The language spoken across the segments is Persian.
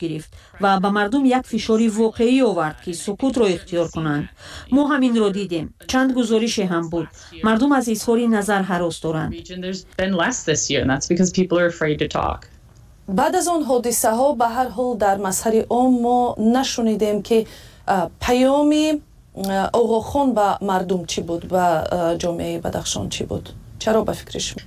گرفت و به مردم یک فشاری واقعی آورد که سکوت را اختیار کنند. ما همین را دیدیم. چند گزارش هم بود. مردم از اظهار نظر هراس دارند. بعد از آن حادثه ها به هر حال در مسحر عام ما نشنیدیم که پیامی آقاخان به مردم چی بود، به جامعه بدخشان چی بود؟ چرا به فکر شما؟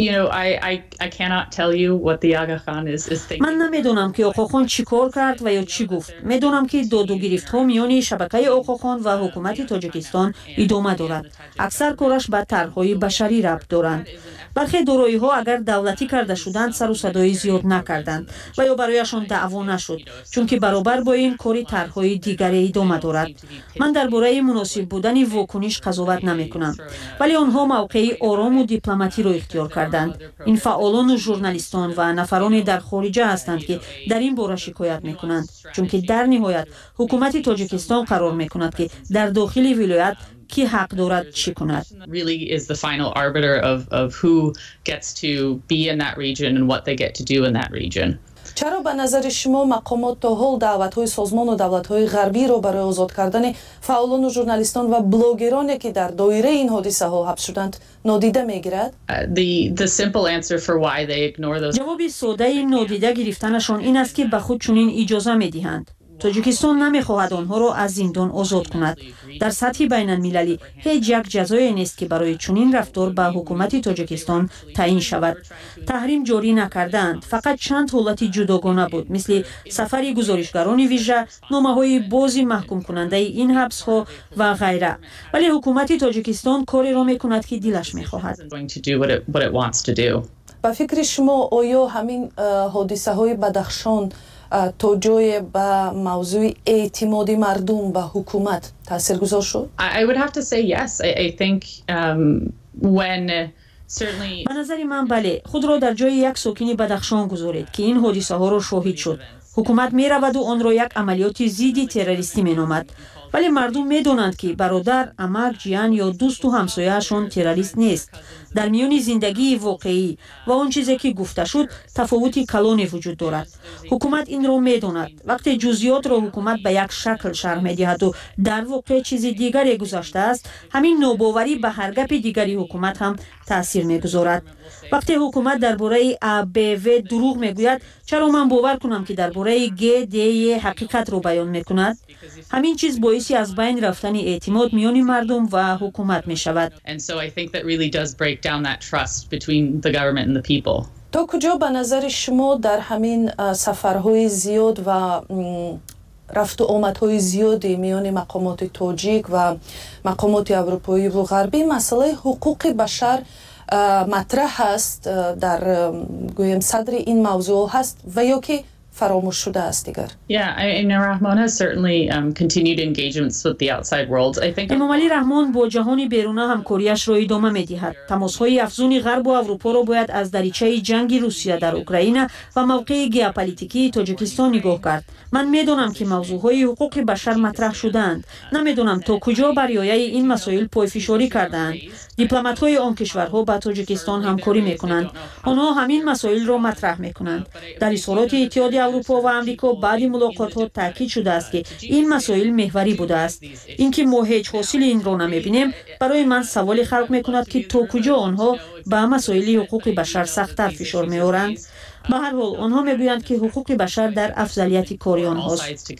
من نمیدونم که آقاخان چی کار کرد و یا چی گفت. میدونم که داد و گرفت ها میان شبکه آقاخان و حکومت تاجیکستان ادامه دارد. اکثر کارش به طرحهای بشری ربط دارند. برخی دارایی ها اگر دولتی کرده شدند سر و صدای زیاد نکردند و یا برایشان دعوا نشد، چون که برابر با این کاری طرحهای دیگری ادامه دارد. من درباره مناسب بودن واکنش قضاوت نمی کنم، ولی آنها موقعی آرام و دیپلماتی را اختیار کردند. این فعالان و ژورنالیستان و نفران در خارجه هستند که در این باره شکایت می کنند، چون که در نهایت حکومت تاجیکستان قرار می کند که در داخل ولایت کی حق دارد چی کند. Really is the final arbiter of who gets to be in that region and what they get to do in that region. چرا به نظر شما مقامات تا حال دعوت‌های سازمان و دولت‌های غربی را برای آزاد کردن فعالان و ژورنالیستان و بلاگرانی که در دایره این حادثه ها حبس شدند نادیده می‌گیرد؟ The simple answer for why they ignore those. جواب ساده نادیده گرفتنشان این است که به خود چنین اجازه می‌دهند. تاجیکستان نمی‌خواهد آنها را از زندان آزاد کند. در سطح بین المللی هیچ یک جزایی نیست که برای چنین رفتار به حکومت تاجیکستان تعیین شود. تحریم جاری نکردند، فقط چند حالت جداگانه بود، مثل سفر گزارشگران ویژه، نامه‌های بازی محکوم کننده این حبس‌ها و غیره. ولی حکومت تاجیکستان کاری را می‌کند که دلش می‌خواهد. به فکر شما آیا همین حادثه‌های بدخشان تا جای به موضوع اعتماد مردم به حکومت تاثیرگذار شد؟ I would have to say yes. I think when certainly به نظر من بله. خود را در جای یک ساکن بدخشان گذارید که این حادثه ها را شاهد شد. حکومت می رود و آن را یک عملیات ضد تروریستی می نامد. ولی مردم می دانند که برادر، عمک، جیان یا دوست و همسایه‌شان تروریست نیست. در میان زندگی واقعی و آن چیزی که گفته شد تفاوتی کلانی وجود دارد. حکومت این را می داند. وقتی جزئیات را حکومت به یک شکل شرح می دهد و در واقع چیز دیگری گذاشته است، همین ناباوری به هر گپ دیگری حکومت هم تاثیر می گذارد. وقتی حکومت درباره ABV دروغ می گوید، چرا من باور کنم که درباره GDE حقیقت را بیان می کند؟ همین چیز باعث از بین رفتن اعتماد میان مردم و حکومت می شود. تا کجا به نظر شما در همین سفرهای زیاد و رفت و آمدهای زیادی میان مقامات تاجیک و مقامات اروپایی و غربی مسئله حقوق بشر مطرح هست، در گویم صدر این موضوع هست و یا که فراموش شده است دیگر؟ Rahman has certainly continued engagements with the outside world. I think امام علی رحمان با جهان بیرون همکاریش را ادامه می‌دهد. تماس‌های افزون غرب و اروپا را باید از دریچه جنگ روسیه در اوکراین و موقع ژئوپلیتیکی تاجیکستان نگاه کرد. من می‌دانم که موضوعهای حقوق بشر مطرح شدند. نمی‌دانم تا کجا بر یایه این مسائل پایفشاری کردند. دیپلمات‌های آن کشورها با تاجیکستان همکاری می‌کنند. آنها همین مسائل را مطرح می‌کنند. در اظهارات اتحاد اروپا و آمریکا بعد ملاقات‌ها تاکید شده است که این مسائل محوری بوده است. اینکه ما هیچ حاصل این را نمی‌بینیم برای من سوال خلق می‌کند که تا کجا آنها به مسائل حقوق بشر سخت‌تر فشار می‌آورند. به هر حال آنها میگویند که حقوق بشر در افضلیت کاری آنهاست.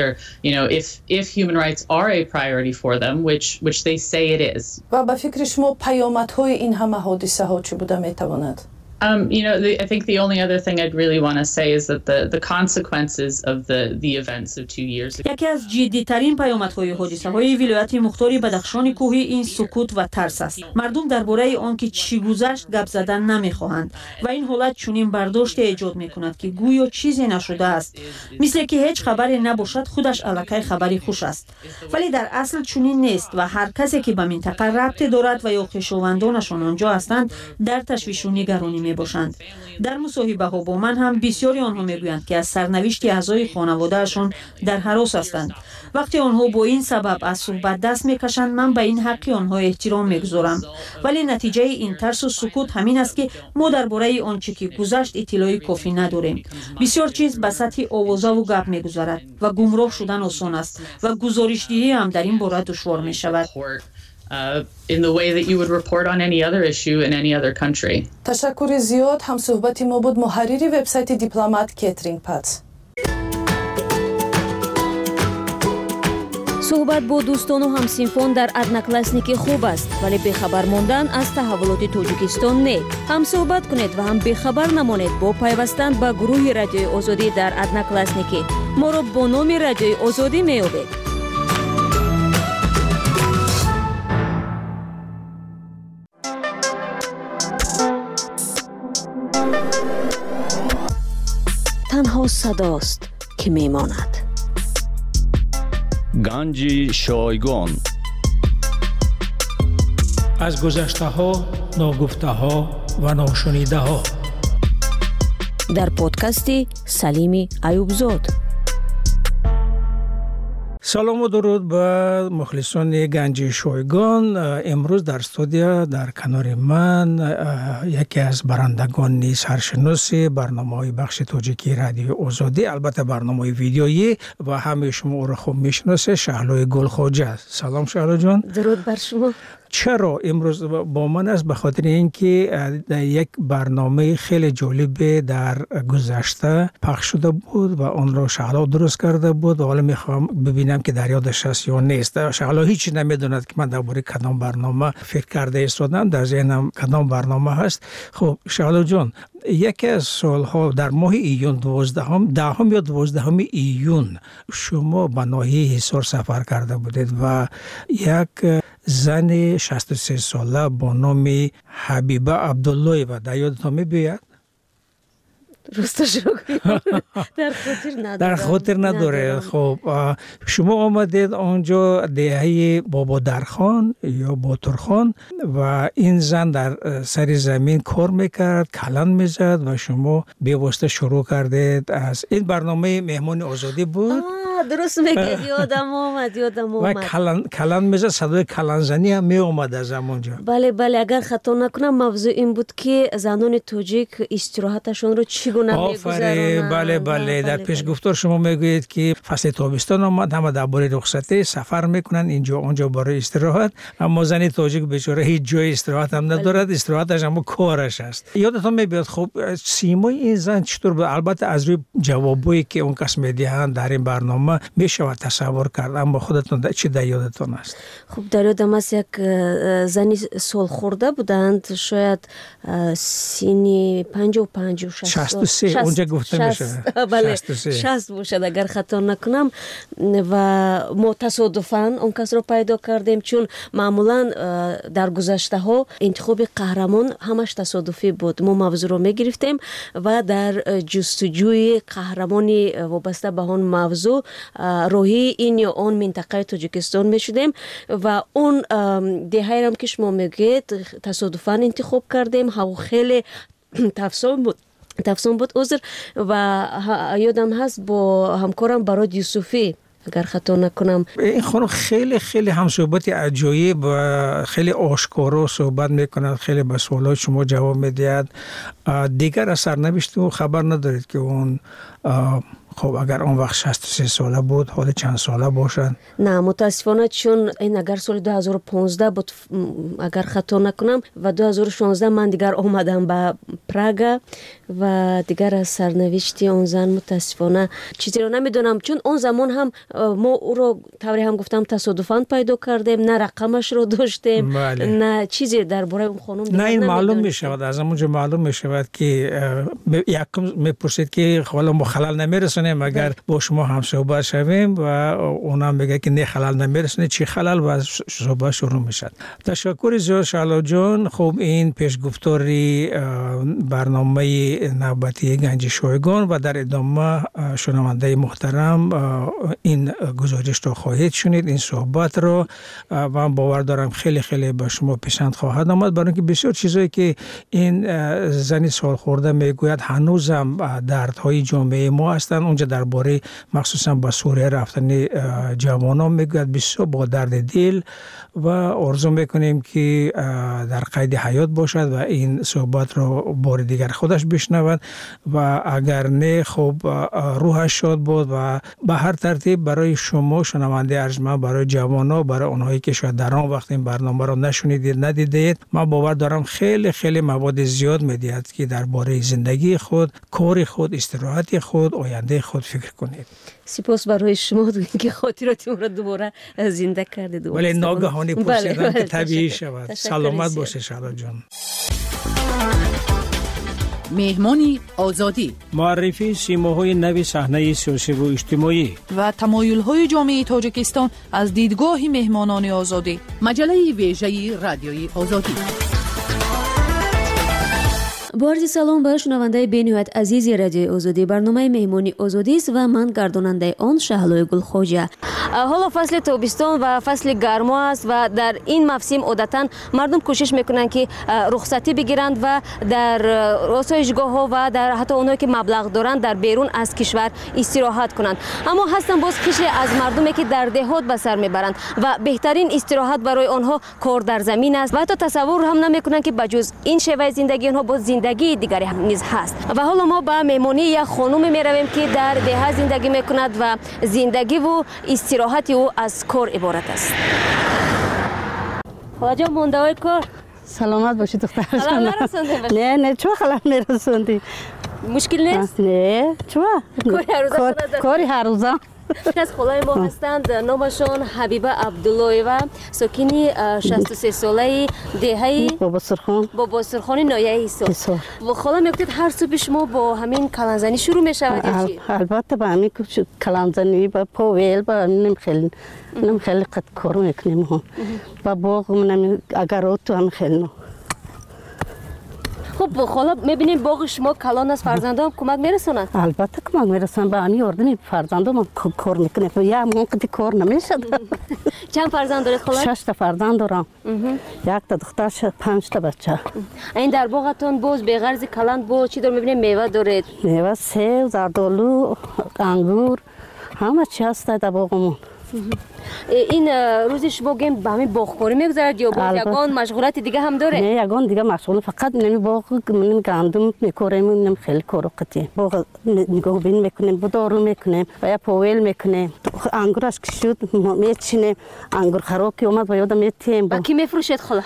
و به فکر شما پیامدهای این همه حادثه ها چه بوده میتواند؟ I think the only other thing I'd really want to say is that the consequences of the events of 2 years ago. یکی از جدی‌ترین پیامدهای حادثه‌های ولایت مختار بدخشان کوهی این سکوت و ترس است. مردم درباره آنکه چی گذشت گپ زدن نمی‌خواهند و این حالت چنین برداشت ایجاد می‌کند که گویا چیزی نشده است، مثل که هیچ خبری نباشد خودش الکی خبری خوش است. ولی در اصل چنین نیست و هر کسی که به منطقه ربط دارد و یا خویشاوندانشان آنجا هستند در تشویش و نگرانی میباشند. در مصاحبه‌ها با من هم بسیاری آنها میگویند که از سرنوشت اعضای خانواده‌شان در هراس هستند. وقتی آنها با این سبب از صحبت دست میکشند، من به این حق آنها احترام میگذارم، ولی نتیجه این ترس و سکوت همین است که ما درباره آنچه که گذشت اطلاعی کافی نداریم. بسیار چیز به سطح آوازه و گپ میگذرد و گمراه شدن آسان است و گزارش‌دهی هم در این باره دشوار میشود. In the way that you would report on any other issue in any other country. تشکر زیاد. هم صحبتی ما بود محرری وبسایت دیپلمات کاترین پات. صحبت با دوستان و همسینفون در ادناکلاسنیکی خوب است، ولی بخبر ماندن از تحولات تاجیکستان نه. هم صحبت کنید و هم بخبر نمانید با پیوستن به گروه رادیوی آزادی در ادناکلاسنیکی. ما را با نام رادیوی آزادی می‌یابید. تنها صداست که میماند. گنج شایگان. از گذشته ها، ناگفته ها و ناشنیده ها. در پادکستی سلیمی ایوبزاد. سلام و درود به مخلصان گنج شایگان. امروز در استودیو در کنار من یکی از برندگان سرشناس برنامه‌های بخش تاجیکی رادیو آزادی، البته برنامه ویدیویی و همه شما او را خوب میشناسه، شهلای گلخواجه. سلام شهلا جان. درود بر شما. چرا امروز با من است؟ به خاطر اینکه یک برنامه خیلی جالب در گذشته پخش شده بود و آن را شهلا درست کرده بود و حالا میخوام ببینم که در یادش هست یا نیست. شهلا هیچ نمیدوند که من درباره کدام برنامه فکر کرده ایستادم، در ذهنم کدام برنامه هست. خب شهلا جان، یکی از سالها در ماه ایون 10 یا 12 ایون شما به ناحیه حصار سفر کرده بودید و یک زن 63 ساله با نام حبیبه عبدالله و در یادتان می‌بیاد؟ درستش رو در خاطر نداره. خب شما آمدید آنجا دهه بابا درخان یا باترخان و این زن در سر زمین کار میکرد، کلان میزد و شما به واسطه شروع کردید. از این برنامه مهمان آزادی بود. درست میگید، یادم اومد. و کلان میزد، صدای کلان زنی هم می اومد از همونجا. بله اگر خطا نکنم موضوع این بود که زنان تاجیک استراحتشون رو چگونه میگذرونن. بله در پیش گفتار شما میگویید که فصل تابستان آمد، همه درباره رخصتی سفر میکنن اینجا اونجا برای استراحت، اما زن تاجیک بیچاره هیچ جای استراحت هم ندارد. استراحتش هم کارش است. یادتون میاد خب سیمای این زن چطور بود؟ البته از روی جوابایی که اون کس میدهند در این برنامه میشه تصور کرد، اما خودتون چی در یادتون است؟ خب در یادم است یک زنی سال خورده بودند، شاید سینی 55 و 63 اونجا گفته میشه. بله 60 باشد اگر خطا نکنم. و ما تصادفاً اون کس رو پیدا کردیم، چون معمولاً در گذشته ها انتخاب قهرمان همش تصادفی بود. ما موضوع رو میگرفتیم و در جستجوی قهرمانی وابسته به اون موضوع روحی این یا اون منطقه تاجیکستان میشدیم و اون دهه هم که شما میگید تصادفاً انتخاب کردیم. هوا خیلی تفسون بود و یادم هست با همکارم براد یوسفی اگر خطا نکنم. این خانم خیلی خیلی هم صحبت عجایب و خیلی آشکارا صحبت میکنند، خیلی به سوالات شما جواب میدهد. دیگر از سرنوشت او خبر ندارید که اون خب اگر اون وقت 63 ساله بود حالا چند ساله باشد؟ نه متاسفانه، چون این اگر سال 2015 بود اگر خطا نکنم و 2016 من دیگر آمدم به پراگ و دیگر از سرنوشت اون زن متاسفانه چیزی رو نمیدونم، چون اون زمان هم ما او رو طوری هم گفتم تصادفاً پیدا کردیم، نه رقمش رو داشتیم. بله. نه چیزی درباره اون خانم نه این معلوم میشود، از همونجا معلوم میشود که یکم میپرسید که حالا ما خلل نمیرسونیم میرسونیم اگر با شما هم صحبت شویم و اونا میگه که نه خلال نمیرسونه چی خلال و صحبت شروع میشه. تشکر زیاد شعلا جان. خب این پیشگفتاری برنامه نوبتی گنج شایگان و در ادامه شنونده محترم این گزارش رو خواهید شنید، این صحبت رو، و من باور دارم خیلی خیلی به شما پسند خواهد آمد، برای اینکه بسیار چیزایی که این زنی سال خورده میگوید هنوزم دردهای جامعه ما هستند. اونجا درباره مخصوصا به سوریه رفتن جوانان میگوید بسیار با درد دل و آرزو میکنیم که در قید حیات باشد و این صحبت رو بار دیگر خودش بشنود و اگر نه خب روحش شاد بود. و به هر ترتیب برای شما شنونده ارجمند، برای جوانان، برای اونهایی که شاید در آن وقت این برنامه رو نشنیدید ندیدید، من باور دارم خیلی خیلی مواد زیاد میدهد که درباره زندگی خود، کار خود، استراحت خود، آینده خود فکر کنید. سپاس برای شما که خاطراتتون رو دوباره زنده کردید. ولی ناگهانی پرسیدم که طبیعی شود. سلامت باشه شعلا جان. مهمانی آزادی، معرفی سیماهای نوی صحنه سیاسی و اجتماعی و تمایل‌های جامعه تاجیکستان از دیدگاه مهمانان آزادی. مجله ویژه رادیوی آزادی. با عرض سلام به شنونده بین‌نهایت عزیز رادیو آزادی. برنامه مهمانی آزادی است و من گرداننده آن شهلای گلخوجه. حالا فصل تابستان و فصل گرما است و در این موسم عادتاً مردم کوشش میکنند که رخصتی بگیرند و در آسایشگاه‌ها و در حتی اونایی که مبلغ دارند در بیرون از کشور استراحت کنند. اما هستن باز قشری از مردمی که در دهات به سر میبرند و بهترین استراحت برای آنها کار در زمین است و حتی تصور هم نمیکنند که بجز این شیوه زندگی آنها باز زندگی دیگری هم نیز هست. و حالا ما به مهمانی یک خانم میرویم که در ده زندگی میکند و زندگی و استراحت او از کار عبارت است. خواجه مونده‌های کار. سلامت باشی دختر. خلال نرسوندی؟ نه چه خلال میرسوندی؟ مشکل نیست؟ نه چه؟ کاری هر روزه. از خلای ما هستند، نامشان حبیبه عبداللهیوه، ساکنی 63 ساله دهه بابا سرخان نایه ایسا. و خلا میگفتید هر صبح شما با همین کلانزنی شروع میشود یا چی؟ البته با همین کلانزنی با پاویل با نمیخیلی قد کارو میکنیم هم با باغ اگر تو هم خیلی. خب خالا میبینیم باغ شما کلان است، فرزندان هم کمک میرسونند؟ البته کمک میرسونند، با همین یاردم فرزندان هم کار میکنه. یا موقعی کار نمیشه. چند فرزند دارید خالا؟ 6 تا فرزند دارم. یک تا دختر 5 تا بچه. این در باغتون باز به غرض کلان با چی دار میبینیم؟ میوه دارید؟ میوه، سیب، زردآلو، انگور، همه چی هست در باغمون. این روز شما گیم به همین باغکاری میگذرد یا باز یگان مشغولات دیگه هم داره؟ نه یگان دیگه مشغول، فقط نمی باغ گندم میکاریم، نمی خیلی کارو قطعی باغ نگاه بین میکنیم، دارو میکنیم و یا پاویل میکنیم. انگورش که شد میچینیم، انگور خراب که اومد و یادم میتیم. با کی میفروشید خلا؟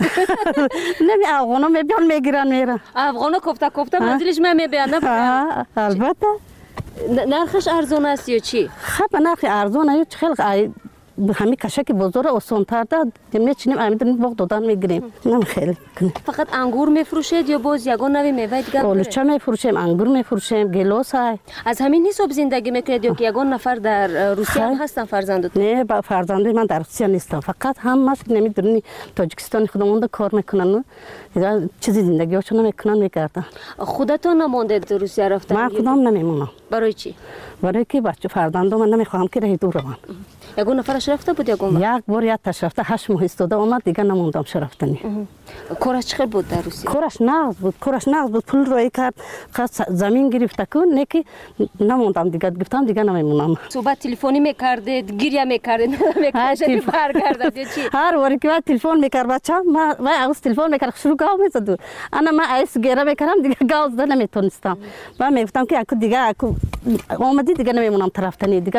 نمی افغانا میبیان میگیرن میرن. افغانا کوفته منزلش میبیان؟ البته. نرخش ارزون است یا چی؟ خب نرخ ارزون است، خیلی همین کشک بزرگ آسان‌تر داد میچینیم، همین باغ دادن میگیریم. نم خیلی فقط انگور میفروشید یا باز یگان نوی میوه دیگه؟ آلوچه میفروشیم، انگور میفروشیم، گیلاس های. از همین حساب زندگی میکنید یا که یگان نفر در روسیه هم هستن فرزندتون؟ نه با فرزندای من در روسیه نیستم، فقط همش نمیدونی تاجیکستان خودمون کار میکنن، چیزی زندگیشون میکنن میکردن. خودتون نمونده در روسیه رفتن؟ من خودم نمیمونم. برای چی؟ برای که بچه فرزندام من نمیخوام که راه دور روان. یگان نفرش رفته بود یگان؟ یک بار یک تاش رفته 8 ماه استاده اومد دیگه نموندم رفتنی. کارش چقدر بود در روسیه؟ کارش نقد بود، پول روی کرد، زمین گرفته کن، نه که نموندم دیگه، گفتم دیگه نمیمونم. صحبت تلفنی میکردید، گریه میکردید، نمیکردید برگردید یا چی؟ هر وقتی که تلفن میکرد بچه‌م من از تلفن میکرد شروع گاو میزد. انا من ایس گریه میکردم دیگه گاو زدن نمیتونستم. من میگفتم که دیگه اومدی دیگه نمیمونم رفتنی دیگه.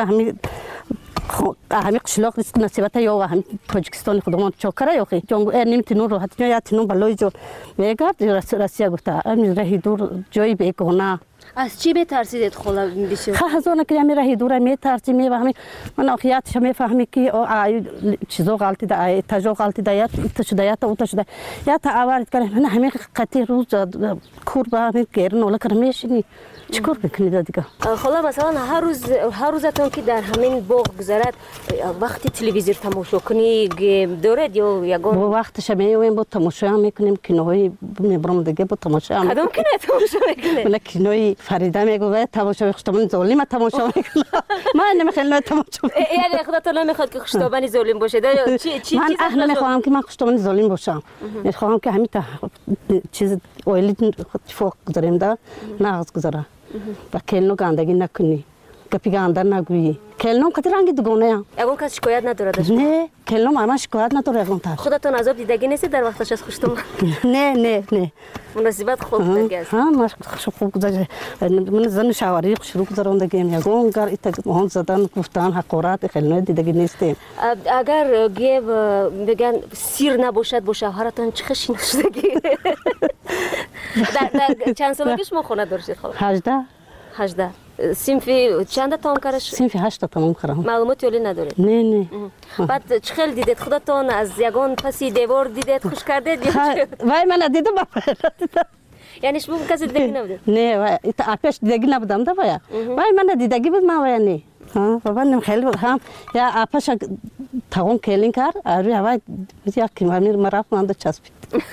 همین قشلاق است نصیبت یا همین تاجیکستان خودمون چاکره یا خی جنگ نمیتونن راحت یا تنون بالای جو میگرد روسیه گفته امروز راه دور جایی بیگانه از چی میترسید خلا بسیار؟ از اون که میره دوره میترسی میفهمی من آخیاتش میفهمی که چیزا غلطی ده تجا غلطی ده یا شده یا تا شده یا تا آورد کنه من همین قطعی روز کور با همین گرن ولی کنه میشینی چیکار بکنید دیگه خلا مثلا هر روزتون که در همین باغ گذرد وقتی تلویزیون تماشا کنی دارد یا یگان با وقتش میایم با تماشا میکنیم کینوهای میبرم دیگه با تماشا کدوم کینو تماشا میکنه من کینوی فریده میگه تماشا خشتابان ظالم تماشا میکنه من نمیخوام تماشا یعنی خودت نمیخواد که خشتابان ظالم باشه چی من اهل نمیخوام که من خشتابان ظالم باشم میخوام که همین چیز اویلی فوق گذاریم ده ناز گذاره و کلنو گندگی نکنی گپی گنده نگویی کلنو کتی رنگی دوگانه اگون کس شکایت نداره داشت نه کلنو ماما شکایت نداره اگون تر خودتون عذاب دیدگی نیستی در وقتش از خشتابان نه مناسبت خوب دیگه است ها ما خوب گذاشته من زن شواری شروع کردم دیگه میگم گر ایت مهون زدن گفتن حقارت خیلی دیدگی نیستیم اگر گیو بگن سیر نباشد با شوهرتون چه خشی نشدگی در چند سالگی شما خونه داشتید خاله 18 صنفی چند تمام کردش صنفی 8 تمام کردم معلومات ولی نداره نه بعد چه خیلی دیدید خودتون از یگان پسی دیوار دیدید خوش کردید وای من دیدم یعنی شما کسی دیدگی نبودید نه وای آپش دیدگی نبودم ده وای من دیدگی بود ما وای نه ها بابا نم خیلی هم یا آپش تاون کلین کار آره وای یا کی مرا ماند چسبید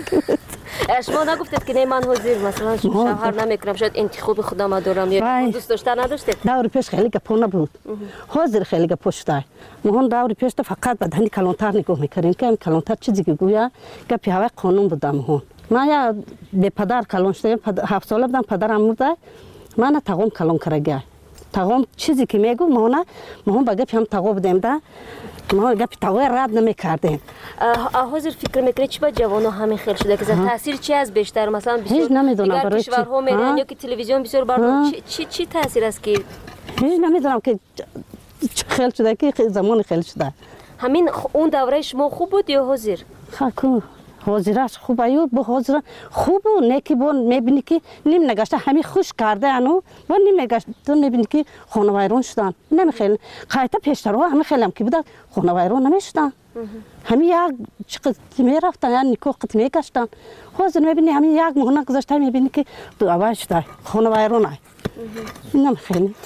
شما نگفتید که نه من حاضر مثلا شوهر نمیکنم شاید انتخاب خودم دارم یا دوست داشتن نداشتید دور پیش خیلی گپونه بود حاضر خیلی گپشته مهون دور پیش فقط بدنی کلانتر نگاه میکردیم که کلانتر چیزی که گویا گپی هوا قانون بودم مهون ما یا به پدر کلان شدم 7 ساله بودم پدرم مرده من تاقوم کلان کرده تاقوم چیزی که میگو مهون با گپی هم تاقو بودیم ده ما گپی تاقو رد نمیکردیم حاضر فکر میکنید چی با جوانو همین خیلی شده که تاثیر چی از بیشتر مثلا هیچ نمیدونم برای کشورها میرن یا که تلویزیون بسیار برنامه چی تاثیر است که هیچ نمیدونم که خیلی شده که زمان خیلی شده همین اون دوره شما خوب بود یا حاضر خاکو حاضرش خوب ایو با حاضر خوب نه که بون میبینی که نیم نگاشته همین خوش کرده انو با نیم نگاشته تو میبینی که خانه ویران شدن نمیخیل قایتا پیشترها همین خیلی هم که بود خانه ویران نمیشدن همین یک چقدر میرفتن یا نیکو قط میگشتن حاضر میبینی همین یک مهنه گذاشته میبینی که دو اول شده خانه ویران های نمیخیل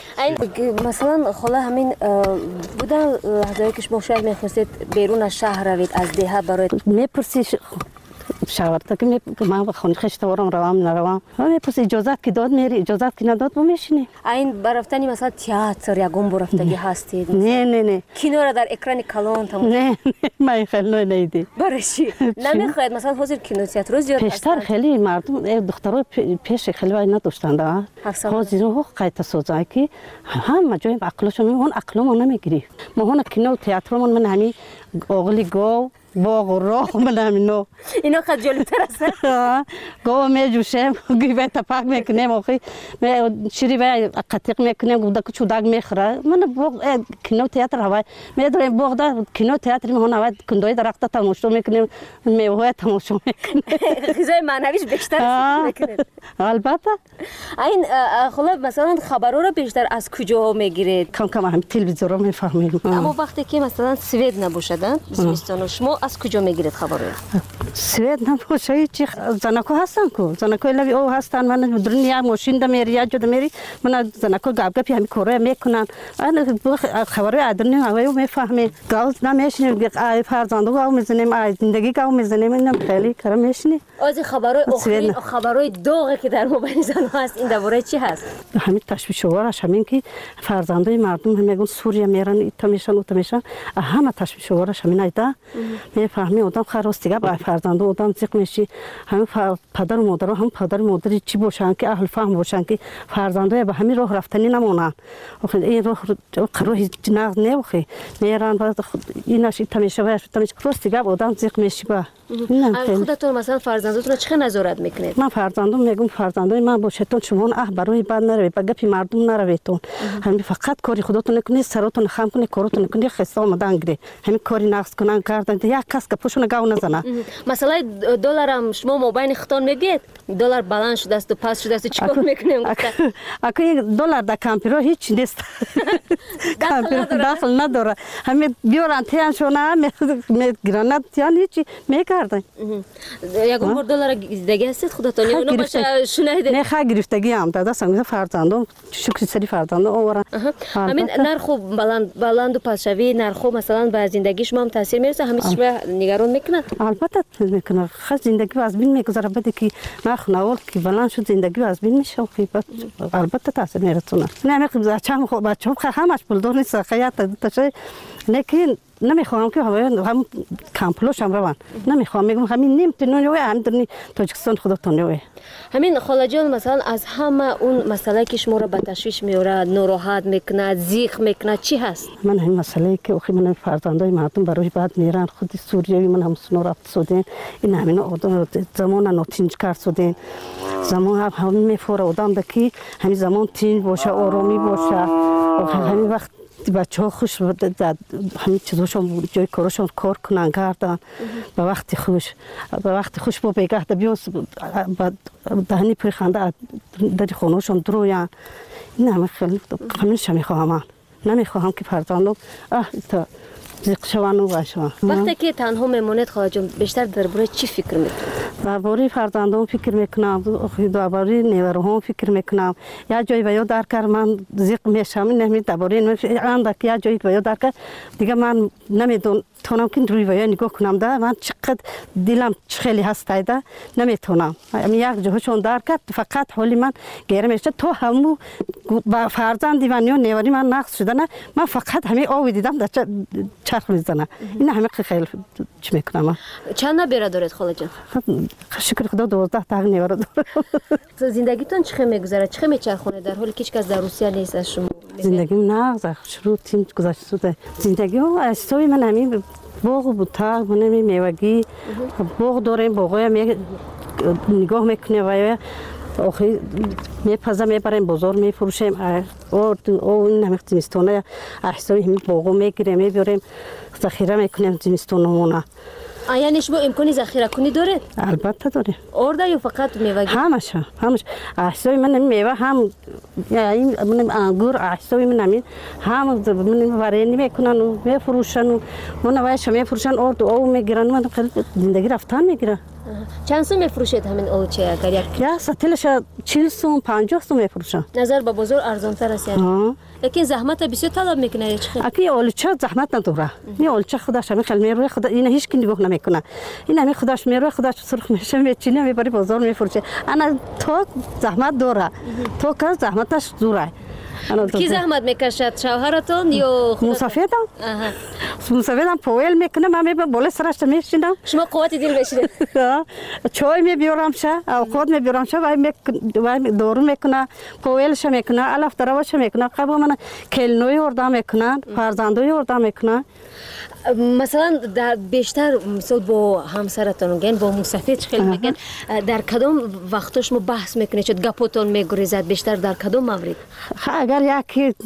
مثلا خاله همین بودن لحظه‌ای که شما شاید میخواستید بیرون از شهر روید از دیه برای میپرسی شاورتا که ما با خونه خشتوارم روام نروام میپرسی اجازت که داد میری اجازت که نداد با میشینی این برفتنی مثلا تئاتر یا گم برفتگی هستید نه کینو را در اکران کلان تماشا نه من خیلی نیدی برای چی نمیخواید مثلا حاضر کینو تئاتر زیاد پیشتر خیلی مردم دخترها پیش خیلی وای نداشتن ده حاضر رو قایت سوزای که هم جای عقلشون اون عقلمون نمیگیری ما هون کینو تئاترمون من همین اوغلی گو باغ و راه من همینو اینا خیلی جالب‌تر است گو میجوشم گیبه تپاک میکنم آخی شیری به قطیق میکنم گودا که چوداگ میخوره من باغ کینو تئاتر هوای میدارم باغ دا کینو تئاتر میهون هوای کندوی درخت تماشا میکنیم میوه تماشا میکنیم غذای معنویش بیشتر میکنید البته این خلا مثلا خبرها رو بیشتر از کجا میگیرید کم همین تلویزیون رو میفهمیم اما وقتی که مثلا سوئد نباشدن زمستان شما از کجا میگیرید خبر رو؟ سوئد نباشه چی زنکو هستن کو زنکو لوی او هستن من دنیا ماشین دم میری یا جد میری من زنکو گپ همین کاره میکنن من خبر ادرنی هوای میفهمیم گاز نمیشنیم ای فرزندو گاو میزنیم ای زندگی گاو میزنیم اینم خیلی کارم میشنی از خبرای آخرین خبرای داغی که در موبایل زنها هست این درباره چی هست همین تشویش آورش همین که فرزندای مردم میگن سوریه میرن ایتا میشن همه تشویش آورش همین ایدا میفهمی آدم خراستی با فرزند آدم زیق میشی همین پدر و مادر هم پدر و مادری چی باشن که اهل فهم باشن که فرزندای به همین راه رفتنی نمونن آخه این راه نغز نبخی میرن بعد ایناش تمیشه باش تمیشه راستی آدم زیق میشی با خودتون مثلا فرزندتون چه نظارت میکنید؟ من فرزندم میگم فرزندای من باشتون شما برای بعد نروید به گپی مردم نرویدتون همین فقط کاری خودتون کنید سرتون خم کنید کارتون کنید خسته آمدن گیری همین کاری نقص کنن کردن یک کس که پوشون گاو نزنه مثلا دلار هم شما مابین خودتون میگید دلار بالانس شده است و پس شده است چیکار میکنیم اگه یک دلار در کامپیوتر هیچ نیست داخل نداره همین بیارن تیانشونه میگیرن تیان هیچی میکردن یکم بار دلار دیگه است خودتون یا باشه شنیدید نه خا گرفتگی هم داده سنگ فرزندم شکر سری فرزندم آورن همین نرخ بلند و پسشوی نرخ مثلا به زندگی شما هم تاثیر میرسه همین شما نگران میکنه البته میکنه خاص زندگی از بین میگذره بعد که نرخ نوال که بلند شد زندگی از بین میشه البته تاثیر میرسونه نه میخوام بچه‌م خب بچه‌م همش پول دار نیست خیاط تشه لیکن نمیخوام که هم کامپلوش هم روان نمیخوام میگم همین نیم تنونی هم در تاجیکستان خودتون همین خاله جان مثلا از همه اون مسئله که شما را به تشویش میاره ناراحت میکنه زیخ میکنه چی هست من همین مسئله که اخی من فرزندای مردم برای بعد میرن خود سوریایی من هم سنو رفت سودین این همین زمان نوتینج کرد سودین زمان هم میفوره آدم دکی همین زمان تین باشه آرامی باشه همین وقت بچه‌ها خوش همین چیزاشون جای کارشون کار کنن کردن به وقت خوش با بگه بیاس دهنی پرخنده در خونه‌شون درویان این همه خیلی همیشه میخواهم نمیخواهم که فرزندم تا زیق شوان و باشم وقتی که تنها میمونید خاله جان بیشتر درباره چی فکر میکنید درباره فرزندم فکر میکنم درباره نیوروهم فکر میکنم یا جایی ویا در کار من زیق میشم نمیدونم درباره اندک یا جایی ویا در کار دیگه من نمیدونم تونم که روی ویا نگاه کنم ده من چقدر دلم خیلی هستایده نمیتونم یک جهشون در کرد فقط حالی من گیره میشه تو همو با فرزندی من یا نیوری من نقص شده نه من فقط همین آوی دیدم در چرخ میزنه این همه خیلی چی میکنم چند نبیره دارید خاله جان شکر خدا 12 تا نیوره دارم زندگیتون چه میگذره چه میچرخونه در حالی که هیچ کس در روسیه نیست از شما زندگیم نه شروع تیم گذشته شده زندگی استوی من همین باغ بود تا من میوگی باغ داریم باغای نگاه میکنه و آخه میپزه میبریم بازار میفروشیم او این همه زمستونه احسای همین باغو میگیریم میبریم ذخیره میکنیم زمستونمونه یعنی شما امکانی ذخیره کنی دارید؟ البته داریم آرده یا فقط میوه؟ همش احسای من میوه هم من انگور احسای من همین هم من ورینی میکنن و میفروشن و من وایش میفروشن آرد او میگیرن من خیلی زندگی رفتن میگیرن چند سو میفروشید همین آلوچه اگر یا سطلش 40 سو 50 سو میفروشن نظر به بازار ارزان تر است یعنی لیکن زحمت بسیار طلب میکنه چه اکی آلوچه زحمت نداره این آلوچه خودش همین خیلی میروه خدا این هیچ کی نگاه نمیکنه این همین خودش میروه خودش سرخ میشه میچینه میبری بازار میفروشه انا تو زحمت داره تو که زحمتش دوره کی زحمت میکشد شوهرتون یا مسافرتون مسافرتون پویل میکنه من میبرم بالا سرش میشینم شما قوت دل بشید چای میبیارم شه اوقات میبیارم شه و دورو میکنه پویلش میکنه الف دروش میکنه قبل من کلنوی وردا میکنن فرزندوی وردا میکنن مثلا در بیشتر مثلا با همسرتون میگن با مسافر خیلی میگن در کدام وقتا شما بحث میکنید چه گپتون میگریزد بیشتر در کدام مورد اگر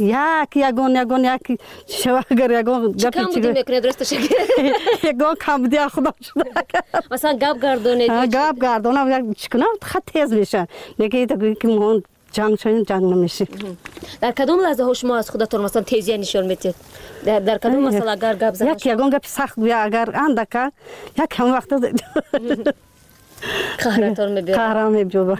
یکی شو اگر یگون گپی چی میکنید درستش یگون کم دی خدا شده مثلا گپ گردونید چیکنم خیلی تیز میشه میگه که مون جنگ نمیشه در کدام لحظه ها شما از خودتون مثلا تیزی نشون میدید در کدام مثلا اگر گپ زدن یک یگون گپ سخت بیا اگر اندک یک هم وقت قهرتون میبیاره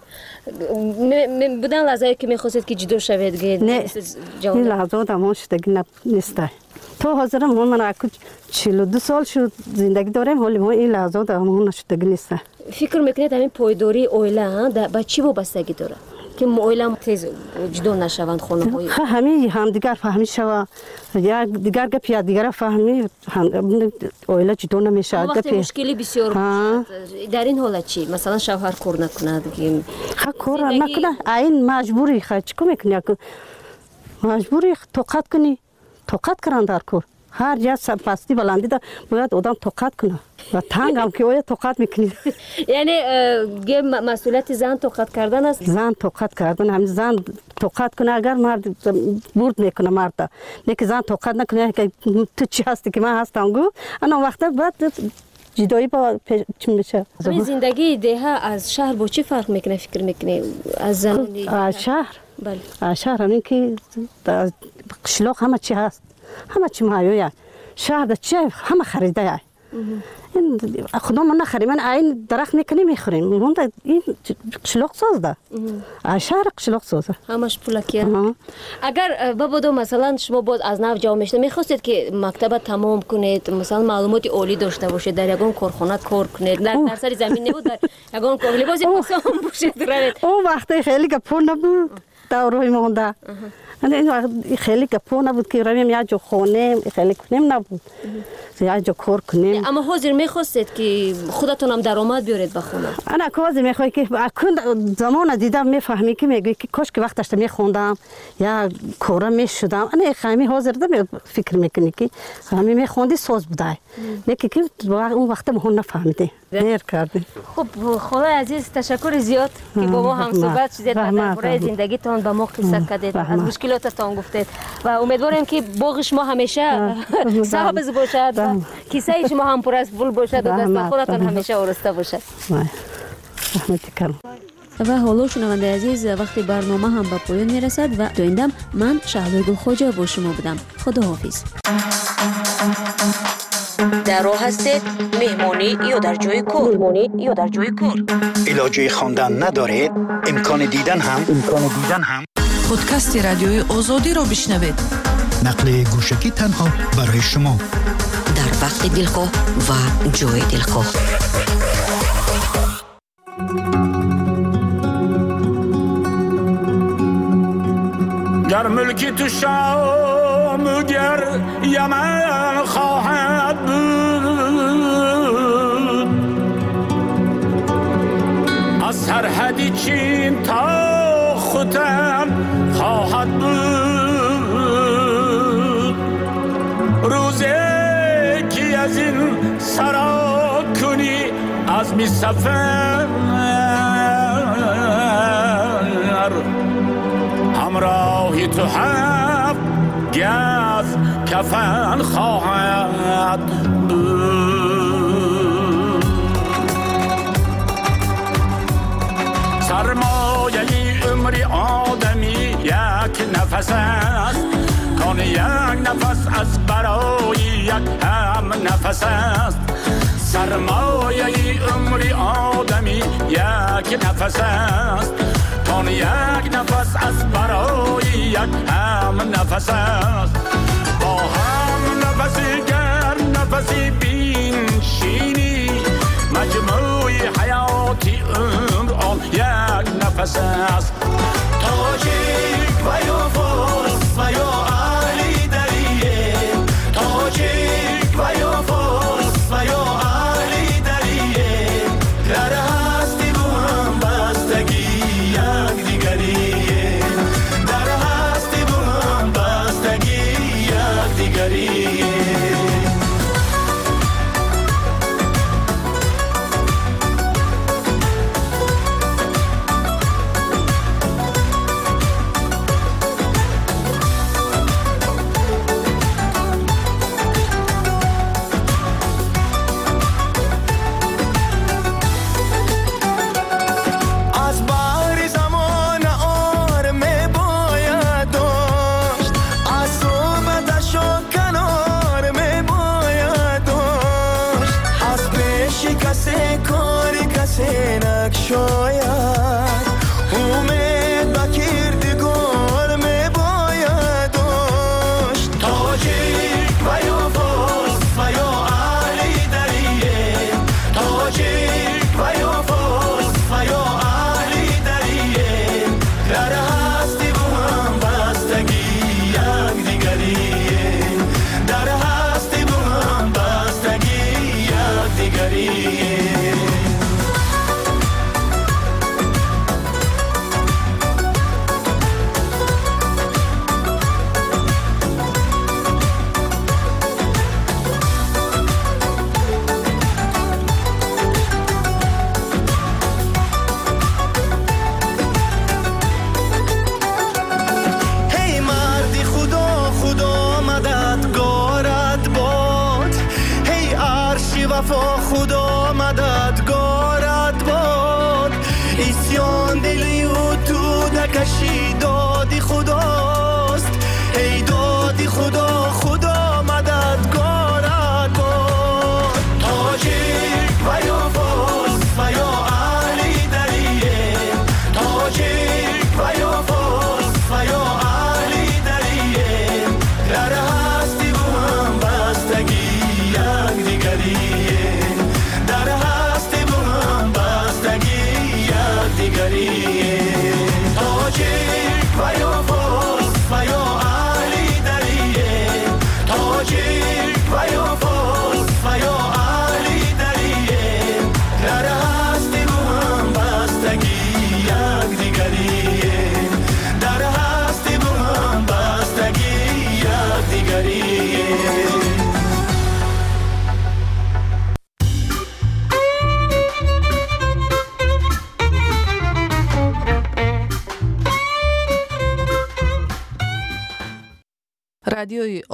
بودن لحظه که میخواستید که جدا شوید نه این لحظه دمون شدگی نیست تو حاضرم من اکو 42 سال شد زندگی دارم ولی این لحظه دمون شدگی نیست فکر میکنید همین پایداری اویله با چی وابستگی داره که اویله تیز جدا نشوند خانم‌های همین هم دیگر فهمی شوا یا دیگر گپ یا دیگر فهمی اویله جدا نمیشه وقتی مشکلی بسیار در این حالت چی مثلا شوهر کار نکنه دیگه کار نکنه این مجبوری چیکار میکنی مجبوری طاقت کنی طاقت کردن در کار هر جا پستی بلندی دا باید آدم طاقت کنه و تنگ هم که آیا طاقت میکنی. یعنی مسئولیت زن طاقت کردن است. زن طاقت کردن، همین زن طاقت کنه. اگر مرد برد میکنه مرد، نه که زن طاقت نکنه که تو چی هستی که من هستم گو انا وقتا بعد جدایی با چی میشه. همین زندگی دیها از شهر با چی فرق میکنه فکر میکنی از زنانی؟ از شهر؟ بله. شهر همین که قشلاق همه چی هست، همه چی مایویه. شهر چی همه خریده. این خدا من نخریم، من این درخت میکنیم میخوریم. این قشلاق ساز ده. شهر قشلاق سازه. همش پولکیه. اگر بابدو مثلا شما باز از نو جا میشته میخواستید که مکتب تمام کنید، مثلا معلومات عالی داشته باشید، در یگان کارخانه کار کنید، در سر زمین نبود، در یگان کار لباس پوشان باشید رانید. اون وقتی خیلی گپو نبود، داروی مونده. این خیلی گپو نبود که رویم یا جو خونه خیلی کنیم نبود. یا جو کار کنیم. اما حاضر میخواستید که خودتون هم درآمد بیارید به خونه. انا کازی میخوای که اکن زمان دیدم میفهمی که میگی که کاش که وقتش میخوندم یا کارا میشدم. انا خیلی حاضر دم فکر میکنی که همین میخوندی ساز بودای. نه که اون وقت مون نفهمیدی. دیر کردی. خب خدای عزیز تشکر زیاد که با ما هم صحبت شدید و درباره زندگیتون با ما قصه کردید، از مشکلاتتون گفتید و امیدوارم که باغ شما همیشه سبز باشد و کیسه شما هم پر از پول باشد و دست خودتون همیشه آراسته باشد. و حالا شنونده عزیز وقتی برنامه هم به پایان میرسد و دویندم من شهلا گلخواجه با شما بودم. خداحافظ. در راه هستید مهمانی یا در جای کار علاجه خواندن ندارید امکان دیدن هم پادکست رادیوی آزادی را بشنوید. نقل گوشکی تنها برای شما در وقت دلخواه و جای دلخواه. گر ملکی تو شام گر یمن خواهد بود، از سرحدی چین تا ختن خواهد بود. روزی که از این سرا کنی از می سفر همراهی تو هم گز کفن خواهد بود. سرمایه عمری آدمی یک نفس است، کان یک نفس از برای یک هم نفس است. سرمایه عمری آدمی یک نفس است، کان یک نفس از برای یک هم نفس است. با هم نفسی گر نفسی بینشینی، مجموعی حیاتی عمر آن یک نفس است. تاجیک و یا فارس و یا علی دریه، تاجیک و یا فارس و یا علی دریه، در هستی با هم بستگی یک دیگریه، در هستی با هم بستگی یک دیگریه. وفا خدا مددگارت باد اسیان دلی و تو نکشی دادی خداست ای دادی خدا خدا مددگارت باد تاجیک و یا فارس و یا اهلی دریه تاجیک و یا فارس و یا اهلی دریه در هستی و هم بستگی یک دیگریه در هستی و هم بستگی یک دیگریه تاجیک و یا فارس و یا اهلی دریه تاجیک و یا فارس و یا اهلی دریه در هستی و هم بستگی یک دیگریه در هستی و هم بستگی یک دیگریه رادیوی